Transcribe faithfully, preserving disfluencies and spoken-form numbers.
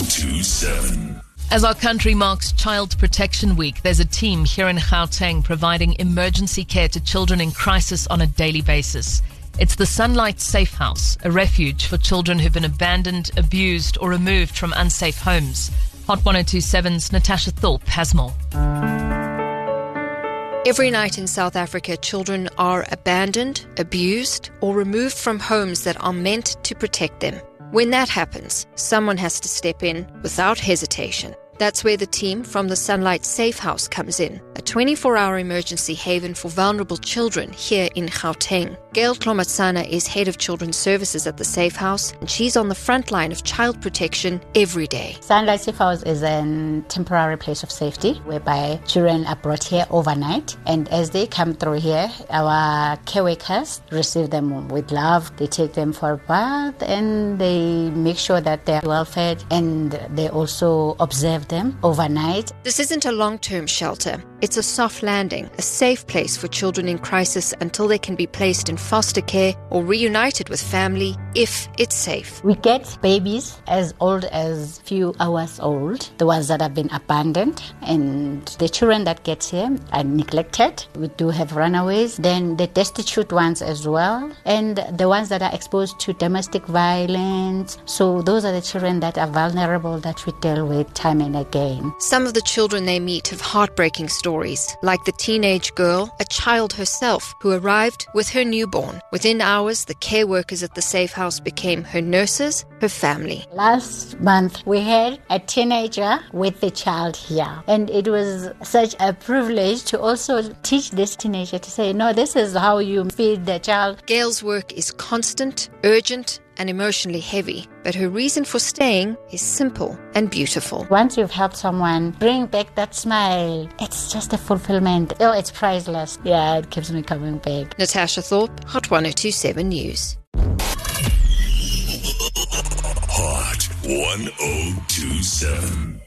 two seven. As our country marks Child Protection Week, there's a team here in Gauteng providing emergency care to children in crisis on a daily basis. It's the Sunlight Safe House, a refuge for children who've been abandoned, abused, or removed from unsafe homes. Hot ten twenty-seven's Natasha Thorpe has more. Every night in South Africa, children are abandoned, abused, or removed from homes that are meant to protect them. When that happens, someone has to step in without hesitation. That's where the team from the Sunlight Safe House comes in, a twenty-four hour emergency haven for vulnerable children here in Gauteng. Gail Klomatsana is head of children's services at the Safe House, and she's on the front line of child protection every day. Sunlight Safe House is a temporary place of safety whereby children are brought here overnight, and as they come through here, our care workers receive them with love. They take them for a bath and they make sure that they're well fed, and they also observe them overnight. This isn't a long-term shelter. It's a soft landing, a safe place for children in crisis until they can be placed in foster care or reunited with family if it's safe. We get babies as old as few hours old, the ones that have been abandoned, and the children that get here are neglected. We do have runaways, then the destitute ones as well, and the ones that are exposed to domestic violence. So those are the children that are vulnerable that we deal with time and again. Some of the children they meet have heartbreaking stories, like the teenage girl, a child herself, who arrived with her newborn. Within hours, the care workers at the Safe House became her nurses, her family. Last month, we had a teenager with the child here, and it was such a privilege to also teach this teenager to say, no, this is how you feed the child. Gail's work is constant, urgent, and emotionally heavy, but her reason for staying is simple and beautiful. Once you've helped someone bring back that smile, it's just a fulfillment. Oh, it's priceless. Yeah, it keeps me coming back. Natasha Thorpe, Hot ten twenty-seven News. Hot ten twenty-seven.